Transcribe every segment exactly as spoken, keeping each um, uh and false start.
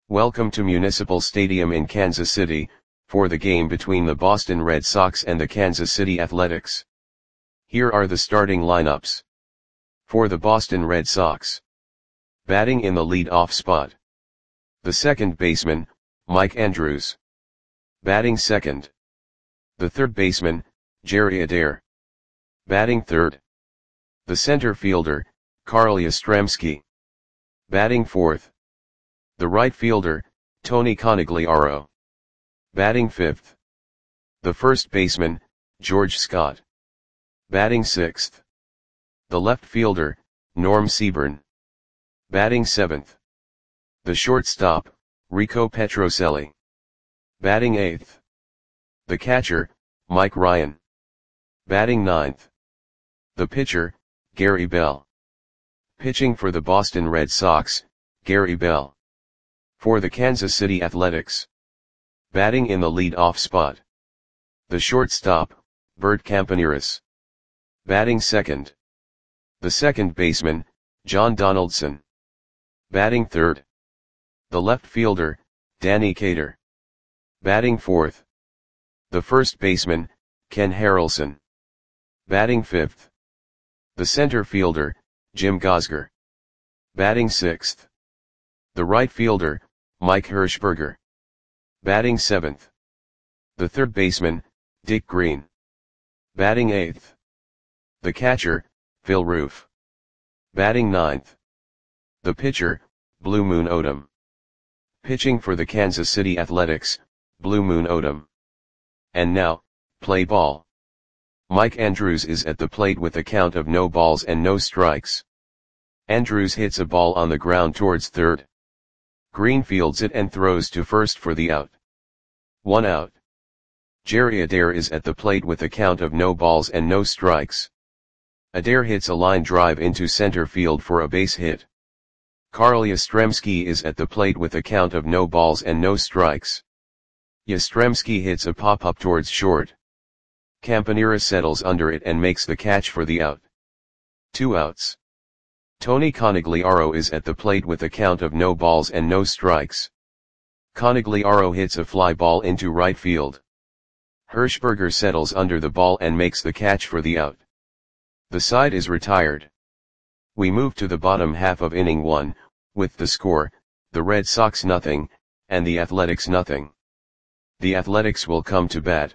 Welcome to Municipal Stadium in Kansas City, for the game between the Boston Red Sox and the Kansas City Athletics. Here are the starting lineups. For the Boston Red Sox. Batting in the lead-off spot. The second baseman, Mike Andrews. Batting second. The third baseman, Jerry Adair. Batting third. The center fielder, Carl Yastrzemski. Batting fourth. The right fielder, Tony Conigliaro. Batting fifth. The first baseman, George Scott. Batting sixth. The left fielder, Norm Seaburn. Batting seventh. The shortstop, Rico Petrocelli. Batting eighth. The catcher, Mike Ryan. Batting ninth. The pitcher, Gary Bell. Pitching for the Boston Red Sox, Gary Bell. For the Kansas City Athletics. Batting in the lead-off spot. The shortstop, Bert Campaneris. Batting second. The second baseman, John Donaldson. Batting third. The left fielder, Danny Cater. Batting fourth. The first baseman, Ken Harrelson. Batting fifth. The center fielder, Jim Gosger. Batting sixth. The right fielder, Mike Hirschberger. Batting seventh. The third baseman, Dick Green. Batting eighth. The catcher, Phil Roof. Batting ninth. The pitcher, Blue Moon Odom. Pitching for the Kansas City Athletics, Blue Moon Odom. And now, play ball. Mike Andrews is at the plate with a count of no balls and no strikes. Andrews hits a ball on the ground towards third. Green fields it and throws to first for the out. One out. Jerry Adair is at the plate with a count of no balls and no strikes. Adair hits a line drive into center field for a base hit. Carl Yastrzemski is at the plate with a count of no balls and no strikes. Yastrzemski hits a pop-up towards short. Campaneris settles under it and makes the catch for the out. Two outs. Tony Conigliaro is at the plate with a count of no balls and no strikes. Conigliaro hits a fly ball into right field. Hirschberger settles under the ball and makes the catch for the out. The side is retired. We move to the bottom half of inning one, with the score, the Red Sox nothing, and the Athletics nothing. The Athletics will come to bat.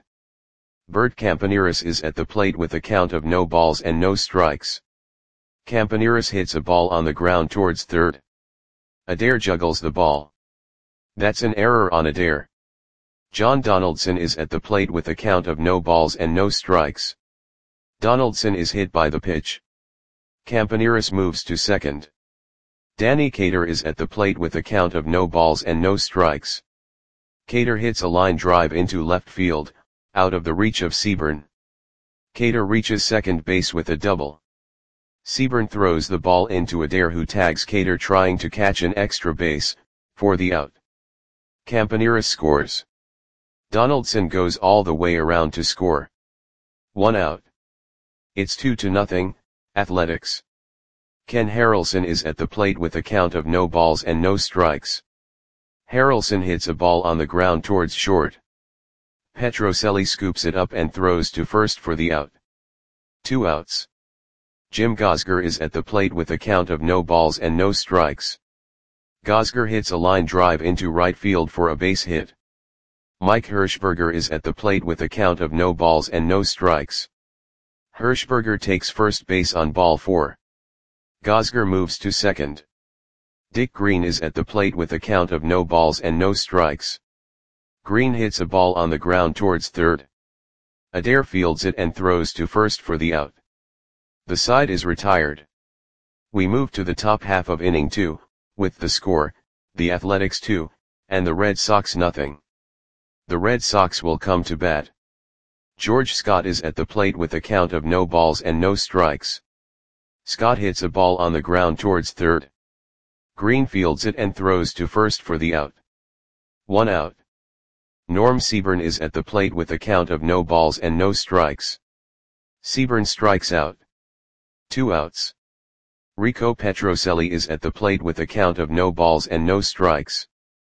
Bert Campaneris is at the plate with a count of no balls and no strikes. Campaneris hits a ball on the ground towards third. Adair juggles the ball. That's an error on Adair. John Donaldson is at the plate with a count of no balls and no strikes. Donaldson is hit by the pitch. Campaneris moves to second. Danny Cater is at the plate with a count of no balls and no strikes. Cater hits a line drive into left field, out of the reach of Seaburn. Cater reaches second base with a double. Seaburn throws the ball into Adair, who tags Cater trying to catch an extra base, for the out. Campaneris scores. Donaldson goes all the way around to score. One out. It's two to nothing, Athletics. Ken Harrelson is at the plate with a count of no balls and no strikes. Harrelson hits a ball on the ground towards short. Petrocelli scoops it up and throws to first for the out. Two outs. Jim Gosger is at the plate with a count of no balls and no strikes. Gosger hits a line drive into right field for a base hit. Mike Hirschberger is at the plate with a count of no balls and no strikes. Hirschberger takes first base on ball four. Gosger moves to second. Dick Green is at the plate with a count of no balls and no strikes. Green hits a ball on the ground towards third. Adair fields it and throws to first for the out. The side is retired. We move to the top half of inning two, with the score, the Athletics two, and the Red Sox nothing. The Red Sox will come to bat. George Scott is at the plate with a count of no balls and no strikes. Scott hits a ball on the ground towards third. Green fields it and throws to first for the out. One out. Norm Seaburn is at the plate with a count of no balls and no strikes. Seaburn strikes out. Two outs. Rico Petrocelli is at the plate with a count of no balls and no strikes.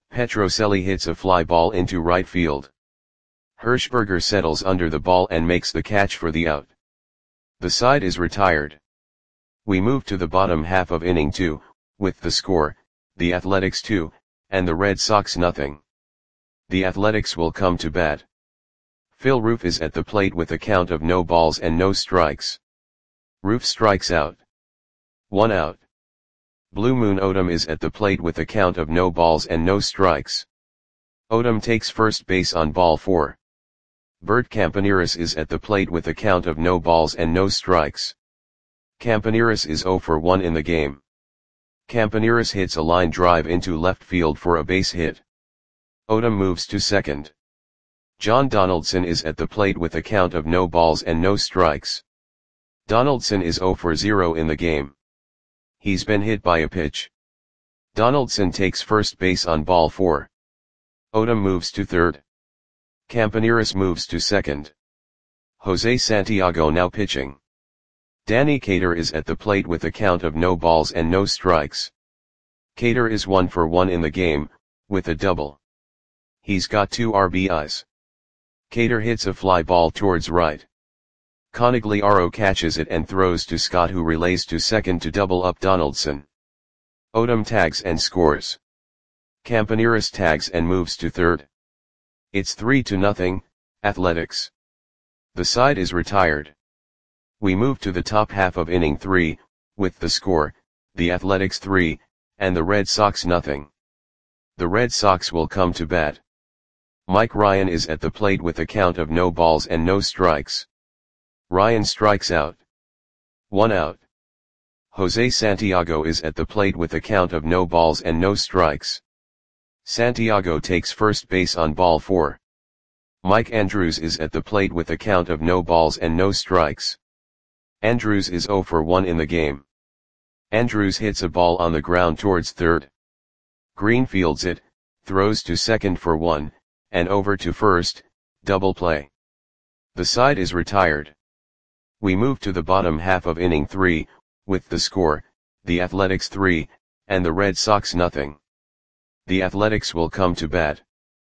Petrocelli hits a fly ball into right field. Hirschberger settles under the ball and makes the catch for the out. The side is retired. We move to the bottom half of inning two, with the score, the Athletics two, and the Red Sox nothing. The Athletics will come to bat. Phil Roof is at the plate with a count of no balls and no strikes. Roof strikes out. One out. Blue Moon Odom is at the plate with a count of no balls and no strikes. Odom takes first base on ball four. Bert Campaneris is at the plate with a count of no balls and no strikes. Campaneris is zero for one in the game. Campaneris hits a line drive into left field for a base hit. Odom moves to second. John Donaldson is at the plate with a count of no balls and no strikes. Donaldson is zero for zero in the game. He's been hit by a pitch. Donaldson takes first base on ball four. Odom moves to third. Campaneris moves to second. Jose Santiago now pitching. Danny Cater is at the plate with a count of no balls and no strikes. Cater is one for one in the game, with a double. He's got two R B Is. Cater hits a fly ball towards right. Conigliaro catches it and throws to Scott, who relays to second to double up Donaldson. Odom tags and scores. Campaneris tags and moves to third. It's three to nothing, Athletics. The side is retired. We move to the top half of inning three, with the score, the Athletics three, and the Red Sox nothing. The Red Sox will come to bat. Mike Ryan is at the plate with a count of no balls and no strikes. Ryan strikes out. One out. Jose Santiago is at the plate with a count of no balls and no strikes. Santiago takes first base on ball four. Mike Andrews is at the plate with a count of no balls and no strikes. Andrews is zero for one in the game. Andrews hits a ball on the ground towards third. Green fields it, throws to second for one, and over to first, double play. The side is retired. We move to the bottom half of inning three, with the score, the Athletics three, and the Red Sox nothing. The Athletics will come to bat.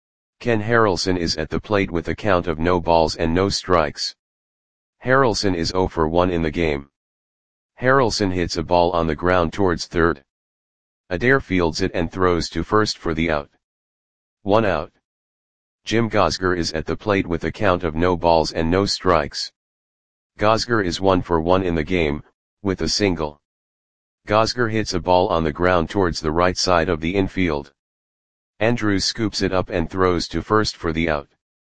Ken Harrelson is at the plate with a count of no balls and no strikes. Harrelson is zero for one in the game. Harrelson hits a ball on the ground towards third. Adair fields it and throws to first for the out. One out. Jim Gosger is at the plate with a count of no balls and no strikes. Gosger is one for one in the game, with a single. Gosger hits a ball on the ground towards the right side of the infield. Andrews scoops it up and throws to first for the out.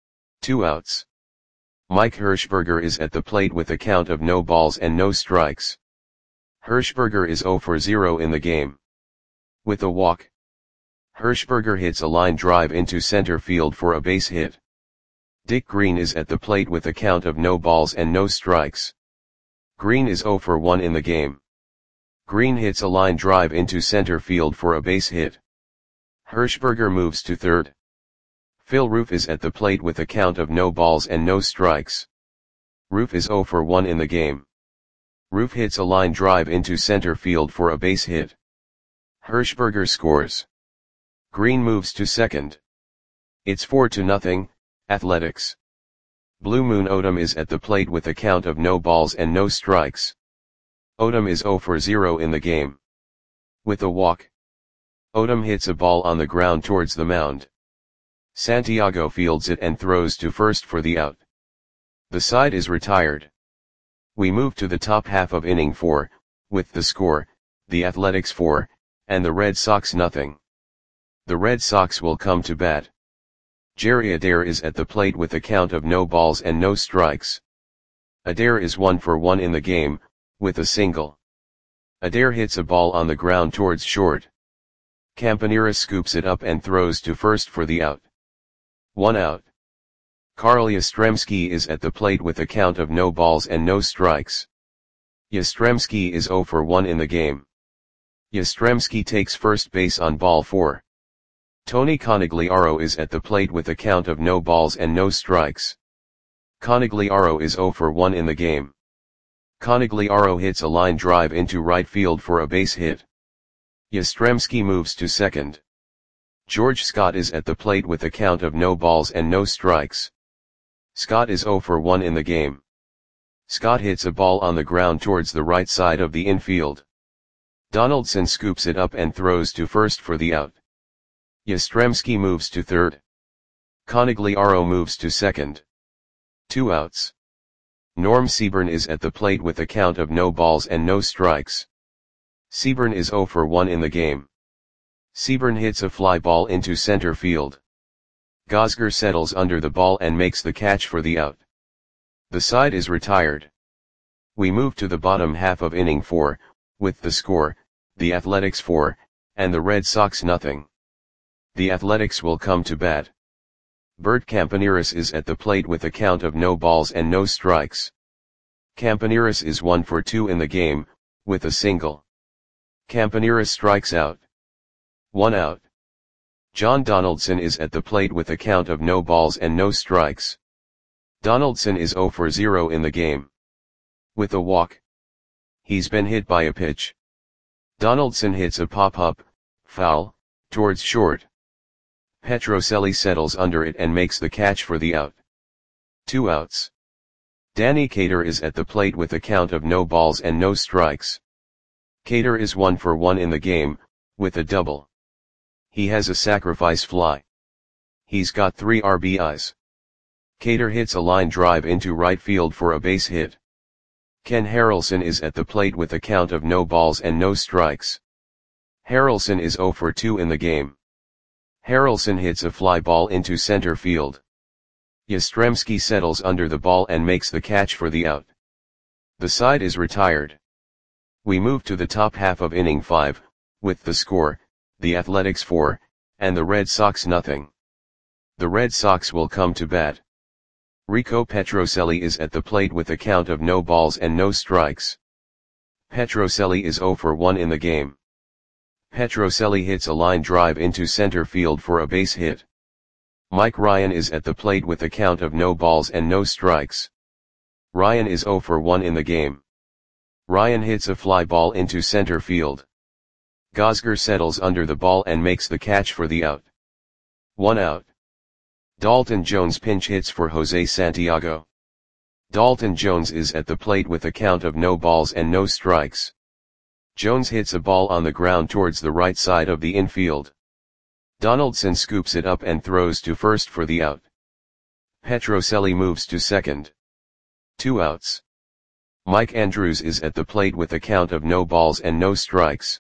Two outs. Mike Hirschberger is at the plate with a count of no balls and no strikes. Hirschberger is zero for zero in the game. With a walk. Hirschberger hits a line drive into center field for a base hit. Dick Green is at the plate with a count of no balls and no strikes. Green is zero for one in the game. Green hits a line drive into center field for a base hit. Hirschberger moves to third. Phil Roof is at the plate with a count of no balls and no strikes. Roof is zero for one in the game. Roof hits a line drive into center field for a base hit. Hirschberger scores. Green moves to second. It's four to nothing, Athletics. Blue Moon Odom is at the plate with a count of no balls and no strikes. Odom is zero for zero in the game. With a walk. Odom hits a ball on the ground towards the mound. Santiago fields it and throws to first for the out. The side is retired. We move to the top half of inning four, with the score, the Athletics four, and the Red Sox nothing. The Red Sox will come to bat. Jerry Adair is at the plate with a count of no balls and no strikes. Adair is one for one in the game, with a single. Adair hits a ball on the ground towards short. Campaneris scoops it up and throws to first for the out. One out. Carl Yastrzemski is at the plate with a count of no balls and no strikes. Yastrzemski is zero for one in the game. Yastrzemski takes first base on ball four. Tony Conigliaro is at the plate with a count of no balls and no strikes. Conigliaro is zero for one in the game. Conigliaro hits a line drive into right field for a base hit. Yastrzemski moves to second. George Scott is at the plate with a count of no balls and no strikes. Scott is zero for one in the game. Scott hits a ball on the ground towards the right side of the infield. Donaldson scoops it up and throws to first for the out. Yastrzemski moves to third. Conegliaro moves to second. Two outs. Norm Seaburn is at the plate with a count of no balls and no strikes. Seaburn is zero for one in the game. Seaburn hits a fly ball into center field. Gosger settles under the ball and makes the catch for the out. The side is retired. We move to the bottom half of inning four, with the score, the Athletics four, and the Red Sox nothing. The Athletics will come to bat. Bert Campaneris is at the plate with a count of no balls and no strikes. Campaneris is one for two in the game, with a single. Campaneris strikes out. One out. John Donaldson is at the plate with a count of no balls and no strikes. Donaldson is zero for zero in the game. With a walk. He's been hit by a pitch. Donaldson hits a pop-up, foul, towards short. Petrocelli settles under it and makes the catch for the out. Two outs. Danny Cater is at the plate with a count of no balls and no strikes. Cater is one for one in the game, with a double. He has a sacrifice fly. He's got three R B Is. Cater hits a line drive into right field for a base hit. Ken Harrelson is at the plate with a count of no balls and no strikes. Harrelson is zero for two in the game. Harrelson hits a fly ball into center field. Yastrzemski settles under the ball and makes the catch for the out. The side is retired. We move to the top half of inning five, with the score, the Athletics four, and the Red Sox nothing. The Red Sox will come to bat. Rico Petrocelli is at the plate with a count of no balls and no strikes. Petrocelli is zero for one in the game. Petrocelli hits a line drive into center field for a base hit. Mike Ryan is at the plate with a count of no balls and no strikes. Ryan is zero for one in the game. Ryan hits a fly ball into center field. Gosger settles under the ball and makes the catch for the out. One out. Dalton Jones pinch hits for Jose Santiago. Dalton Jones is at the plate with a count of no balls and no strikes. Jones hits a ball on the ground towards the right side of the infield. Donaldson scoops it up and throws to first for the out. Petrocelli moves to second. Two outs. Mike Andrews is at the plate with a count of no balls and no strikes.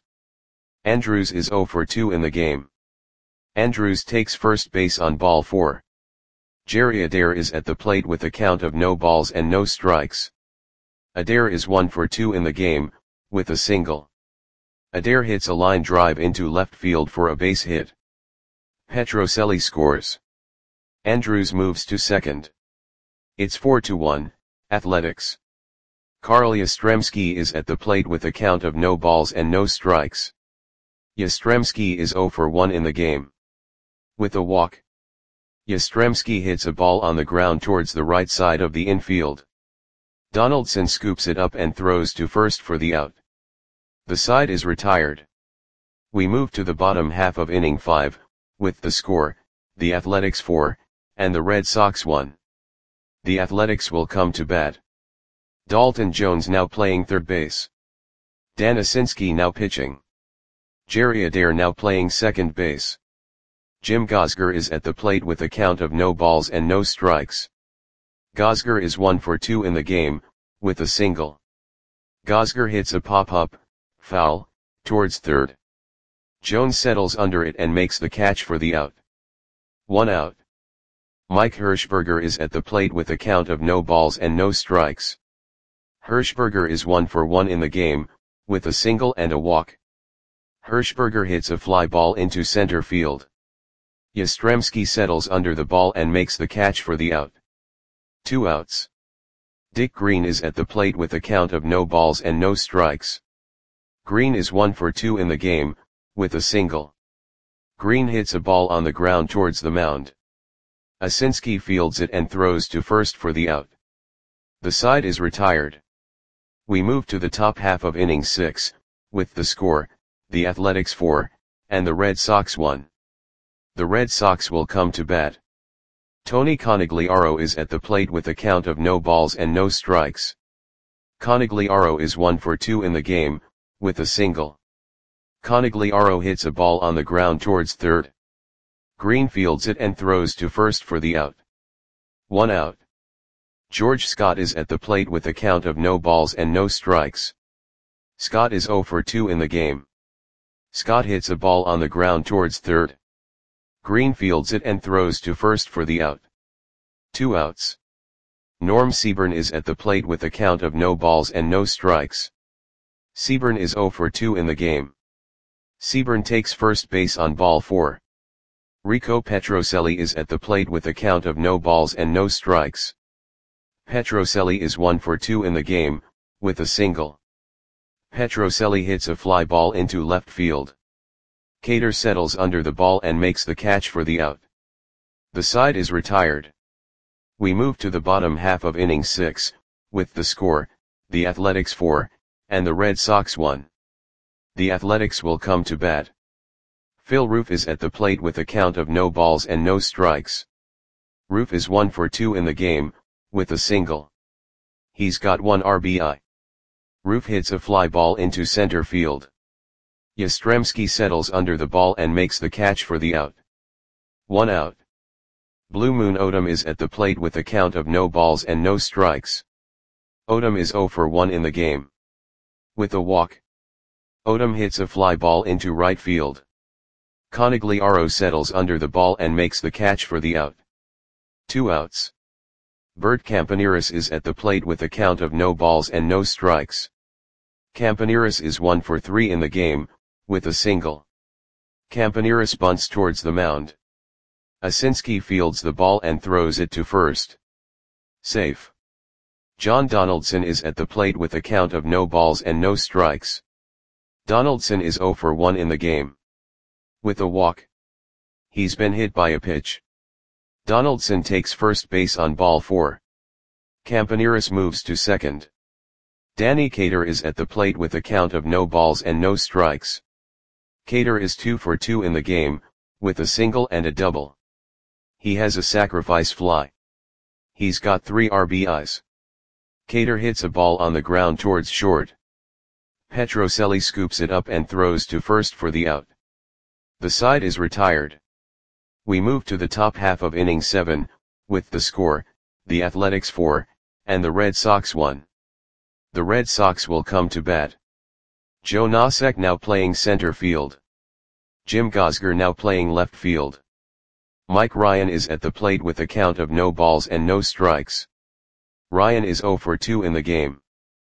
Andrews is zero for two in the game. Andrews takes first base on ball four. Jerry Adair is at the plate with a count of no balls and no strikes. Adair is one for two in the game, with a single. Adair hits a line drive into left field for a base hit. Petrocelli scores. Andrews moves to second. It's four to one, Athletics. Carl Yastrzemski is at the plate with a count of no balls and no strikes. Yastrzemski is zero for one in the game. With a walk. Yastrzemski hits a ball on the ground towards the right side of the infield. Donaldson scoops it up and throws to first for the out. The side is retired. We move to the bottom half of inning five, with the score, the Athletics four, and the Red Sox one. The Athletics will come to bat. Dalton Jones now playing third base. Dan Asinski now pitching. Jerry Adair now playing second base. Jim Gosger is at the plate with a count of no balls and no strikes. Gosger is one for two in the game, with a single. Gosger hits a pop-up, foul, towards third. Jones settles under it and makes the catch for the out. One out. Mike Hirschberger is at the plate with a count of no balls and no strikes. Hirschberger is one for one in the game, with a single and a walk. Hirschberger hits a fly ball into center field. Yastrzemski settles under the ball and makes the catch for the out. Two outs. Dick Green is at the plate with a count of no balls and no strikes. Green is one for two in the game, with a single. Green hits a ball on the ground towards the mound. Asinski fields it and throws to first for the out. The side is retired. We move to the top half of inning six, with the score, the Athletics four, and the Red Sox one. The Red Sox will come to bat. Tony Conigliaro is at the plate with a count of no balls and no strikes. Conigliaro is one for two in the game, with a single. Conigliaro hits a ball on the ground towards third. Green fields it and throws to first for the out. One out. George Scott is at the plate with a count of no balls and no strikes. Scott is zero for two in the game. Scott hits a ball on the ground towards third. Green fields it and throws to first for the out. Two outs. Norm Seaburn is at the plate with a count of no balls and no strikes. Seaburn is zero for two in the game. Seaburn takes first base on ball four. Rico Petrocelli is at the plate with a count of no balls and no strikes. Petrocelli is one for two in the game, with a single. Petrocelli hits a fly ball into left field. Cater settles under the ball and makes the catch for the out. The side is retired. We move to the bottom half of inning six, with the score, the Athletics four, and the Red Sox one. The Athletics will come to bat. Phil Roof is at the plate with a count of no balls and no strikes. Roof is one for two in the game, with a single. He's got one R B I. Roof hits a fly ball into center field. Yastrzemski settles under the ball and makes the catch for the out. One out. Blue Moon Odom is at the plate with a count of no balls and no strikes. Odom is zero for one in the game. With a walk. Odom hits a fly ball into right field. Conigliaro settles under the ball and makes the catch for the out. Two outs. Bert Campaneris is at the plate with a count of no balls and no strikes. Campaneris is one for three in the game, with a single. Campaneris bunts towards the mound. Asinski fields the ball and throws it to first. Safe. John Donaldson is at the plate with a count of no balls and no strikes. Donaldson is zero for one in the game. With a walk. He's been hit by a pitch. Donaldson takes first base on ball four. Campaneris moves to second. Danny Cater is at the plate with a count of no balls and no strikes. Cater is two for two in the game, with a single and a double. He has a sacrifice fly. He's got three R B Is. Cater hits a ball on the ground towards short. Petrocelli scoops it up and throws to first for the out. The side is retired. We move to the top half of inning seven, with the score, the Athletics four, and the Red Sox one. The Red Sox will come to bat. Joe Nosek now playing center field. Jim Gosger now playing left field. Mike Ryan is at the plate with a count of no balls and no strikes. Ryan is zero for two in the game.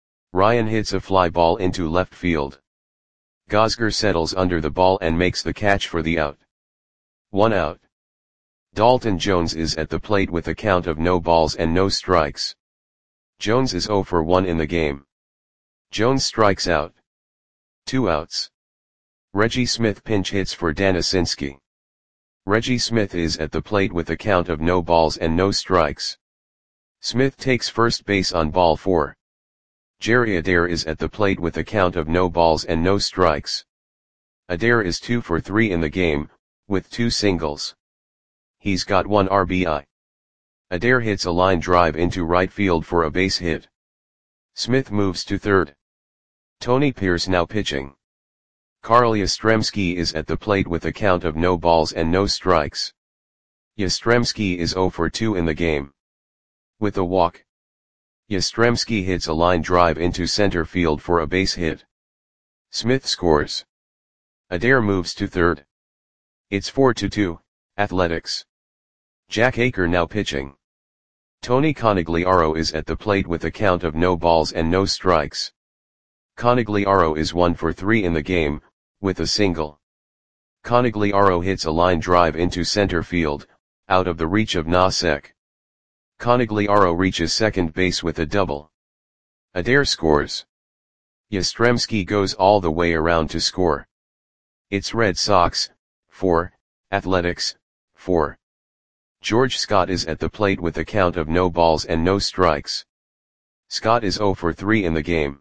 Ryan hits a fly ball into left field. Gosger settles under the ball and makes the catch for the out. One out. Dalton Jones is at the plate with a count of no balls and no strikes. Jones is zero for one in the game. Jones strikes out. Two outs. Reggie Smith pinch hits for Dan Asinski. Reggie Smith is at the plate with a count of no balls and no strikes. Smith takes first base on ball four. Jerry Adair is at the plate with a count of no balls and no strikes. Adair is two for three in the game, with two singles. He's got one R B I. Adair hits a line drive into right field for a base hit. Smith moves to third. Tony Pierce now pitching. Carl Yastrzemski is at the plate with a count of no balls and no strikes. Yastrzemski is zero for two in the game. With a walk. Yastrzemski hits a line drive into center field for a base hit. Smith scores. Adair moves to third. It's four to two, Athletics. Jack Aker now pitching. Tony Conigliaro is at the plate with a count of no balls and no strikes. Conigliaro is one for three in the game, with a single. Conigliaro hits a line drive into center field, out of the reach of Nosek. Conigliaro reaches second base with a double. Adair scores. Yastrzemski goes all the way around to score. It's Red Sox, four, Athletics, four. George Scott is at the plate with a count of no balls and no strikes. Scott is zero for three in the game.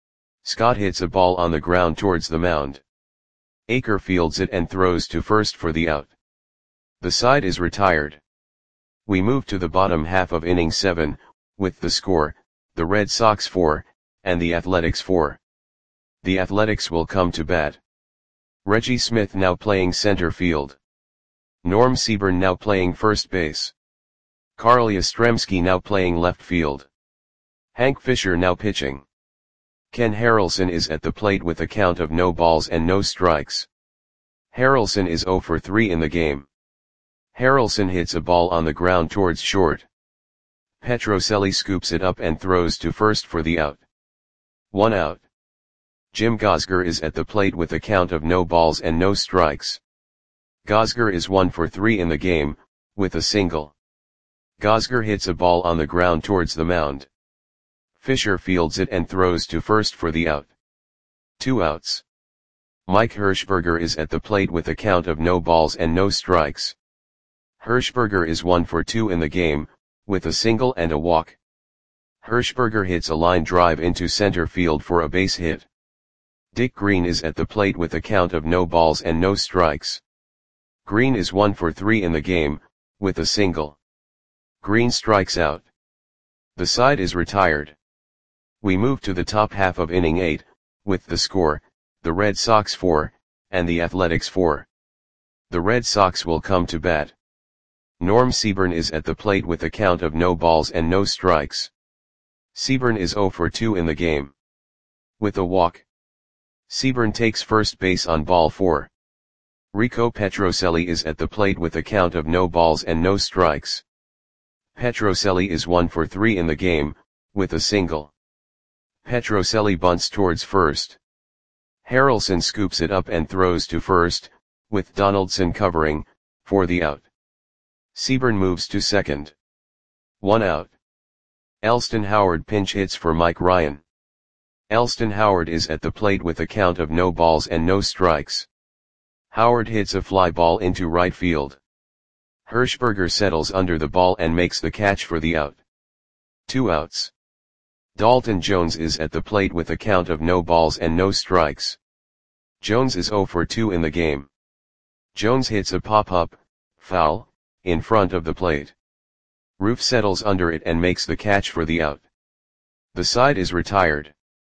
Scott hits a ball on the ground towards the mound. Aker fields it and throws to first for the out. The side is retired. We move to the bottom half of inning seven, with the score, the Red Sox four, and the Athletics four. The Athletics will come to bat. Reggie Smith now playing center field. Norm Seaborn now playing first base. Carl Yastrzemski now playing left field. Hank Fisher now pitching. Ken Harrelson is at the plate with a count of no balls and no strikes. Harrelson is zero for three in the game. Harrelson hits a ball on the ground towards short. Petrocelli scoops it up and throws to first for the out. One out. Jim Gosger is at the plate with a count of no balls and no strikes. Gosger is one for three in the game, with a single. Gosger hits a ball on the ground towards the mound. Fisher fields it and throws to first for the out. Two outs. Mike Hirschberger is at the plate with a count of no balls and no strikes. Hirschberger is one for two in the game, with a single and a walk. Hirschberger hits a line drive into center field for a base hit. Dick Green is at the plate with a count of no balls and no strikes. Green is one for three in the game, with a single. Green strikes out. The side is retired. We move to the top half of inning eight, with the score, the Red Sox four, and the Athletics four. The Red Sox will come to bat. Norm Seaborn is at the plate with a count of no balls and no strikes. Seaborn is zero for two in the game. With a walk. Seaborn takes first base on ball four. Rico Petrocelli is at the plate with a count of no balls and no strikes. Petrocelli is one for three in the game, with a single. Petrocelli bunts towards first. Harrelson scoops it up and throws to first, with Donaldson covering, for the out. Seaborn moves to second. One out. Elston Howard pinch hits for Mike Ryan. Elston Howard is at the plate with a count of no balls and no strikes. Howard hits a fly ball into right field. Hirschberger settles under the ball and makes the catch for the out. Two outs. Dalton Jones is at the plate with a count of no balls and no strikes. Jones is zero for two in the game. Jones hits a pop-up, foul, in front of the plate. Roof settles under it and makes the catch for the out. The side is retired.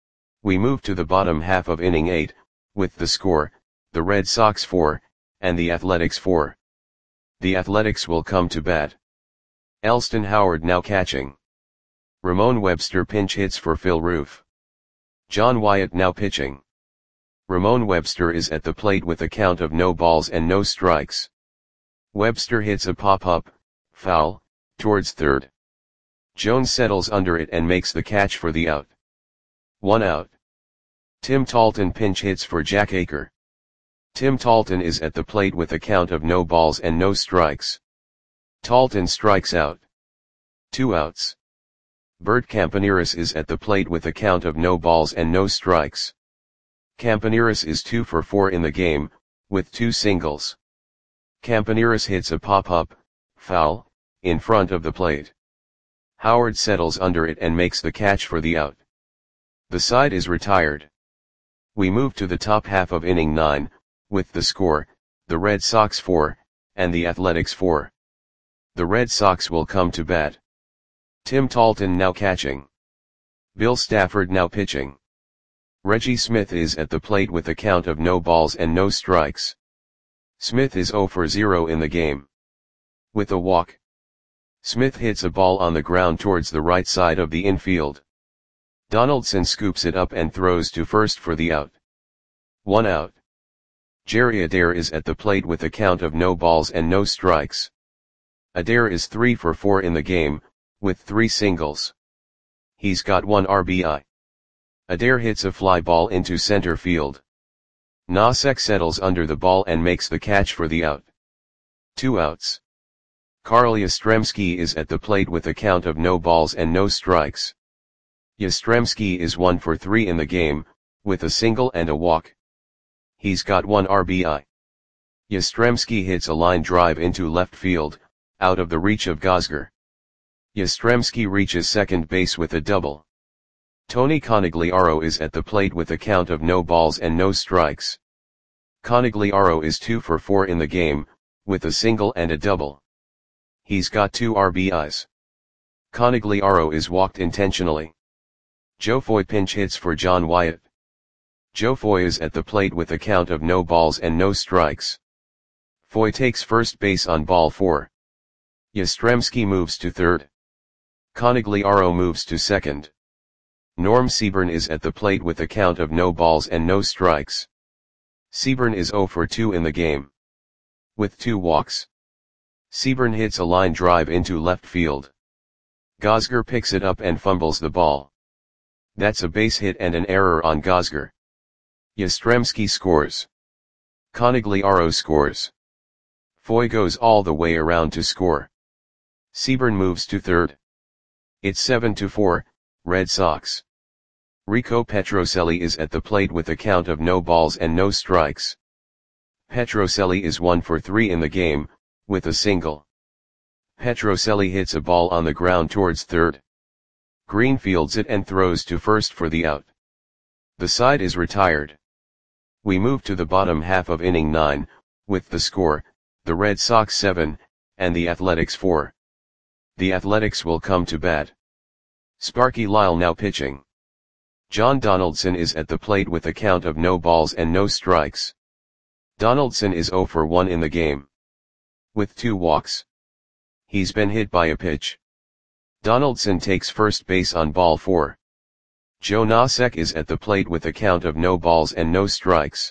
We move to the bottom half of inning eight, with the score, the Red Sox four, and the Athletics four. The Athletics will come to bat. Elston Howard now catching. Ramon Webster pinch hits for Phil Roof. John Wyatt now pitching. Ramon Webster is at the plate with a count of no balls and no strikes. Webster hits a pop-up, foul, towards third. Jones settles under it and makes the catch for the out. One out. Tim Talton pinch hits for Jack Aker. Tim Talton is at the plate with a count of no balls and no strikes. Talton strikes out. Two outs. Bert Campaneris is at the plate with a count of no balls and no strikes. Campaneris is two for four in the game, with two singles. Campaneris hits a pop-up, foul, in front of the plate. Howard settles under it and makes the catch for the out. The side is retired. We move to the top half of inning nine, with the score, the Red Sox four, and the Athletics four. The Red Sox will come to bat. Tim Talton now catching. Bill Stafford now pitching. Reggie Smith is at the plate with a count of no balls and no strikes. Smith is zero for zero in the game. With a walk. Smith hits a ball on the ground towards the right side of the infield. Donaldson scoops it up and throws to first for the out. One out. Jerry Adair is at the plate with a count of no balls and no strikes. Adair is three for four in the game, with three singles. He's got one R B I. Adair hits a fly ball into center field. Nosek settles under the ball and makes the catch for the out. Two outs. Carl Yastrzemski is at the plate with a count of no balls and no strikes. Yastrzemski is one for three in the game, with a single and a walk. He's got one R B I. Yastrzemski hits a line drive into left field, out of the reach of Gosger. Yastrzemski reaches second base with a double. Tony Conigliaro is at the plate with a count of no balls and no strikes. Conigliaro is two for four in the game, with a single and a double. He's got two R B Is. Conigliaro is walked intentionally. Joe Foy pinch hits for John Wyatt. Joe Foy is at the plate with a count of no balls and no strikes. Foy takes first base on ball four. Yastrzemski moves to third. Conigliaro moves to second. Norm Seaburn is at the plate with a count of no balls and no strikes. Seaburn is zero for two in the game. With two walks. Seaburn hits a line drive into left field. Gosger picks it up and fumbles the ball. That's a base hit and an error on Gosger. Yastrzemski scores. Conigliaro scores. Foy goes all the way around to score. Seaburn moves to third. It's seven to four, Red Sox. Rico Petrocelli is at the plate with a count of no balls and no strikes. Petrocelli is one for three in the game, with a single. Petrocelli hits a ball on the ground towards third. Green fields it and throws to first for the out. The side is retired. We move to the bottom half of inning nine, with the score, the Red Sox seven, and the Athletics four. The Athletics will come to bat. Sparky Lyle now pitching. John Donaldson is at the plate with a count of no balls and no strikes. Donaldson is zero for one in the game. With two walks. He's been hit by a pitch. Donaldson takes first base on ball four. Joe Nosek is at the plate with a count of no balls and no strikes.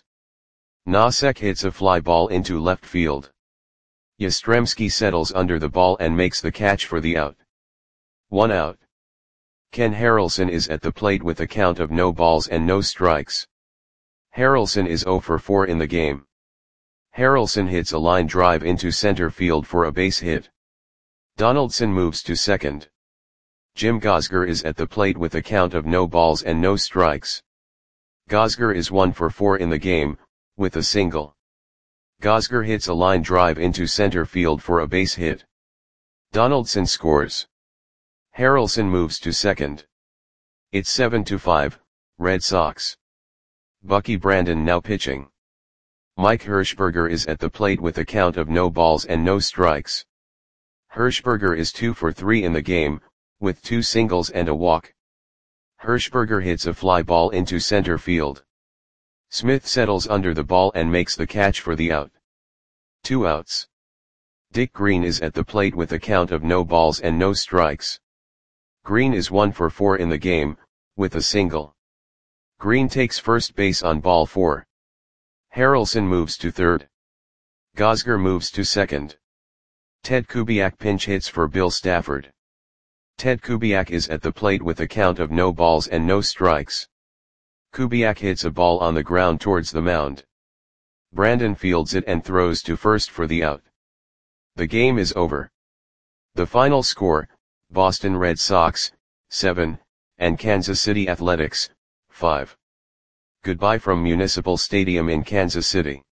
Nosek hits a fly ball into left field. Yastrzemski settles under the ball and makes the catch for the out. One out. Ken Harrelson is at the plate with a count of no balls and no strikes. Harrelson is zero for four in the game. Harrelson hits a line drive into center field for a base hit. Donaldson moves to second. Jim Gosger is at the plate with a count of no balls and no strikes. Gosger is one for four in the game, with a single. Gosger hits a line drive into center field for a base hit. Donaldson scores. Harrelson moves to second. It's seven to five, Red Sox. Bucky Brandon now pitching. Mike Hirschberger is at the plate with a count of no balls and no strikes. Hirschberger is two for three in the game, with two singles and a walk. Hirschberger hits a fly ball into center field. Smith settles under the ball and makes the catch for the out. Two outs. Dick Green is at the plate with a count of no balls and no strikes. Green is one for four in the game, with a single. Green takes first base on ball four. Harrelson moves to third. Gosger moves to second. Ted Kubiak pinch hits for Bill Stafford. Ted Kubiak is at the plate with a count of no balls and no strikes. Kubiak hits a ball on the ground towards the mound. Brandon fields it and throws to first for the out. The game is over. The final score, Boston Red Sox, seven, and Kansas City Athletics, five. Goodbye from Municipal Stadium in Kansas City.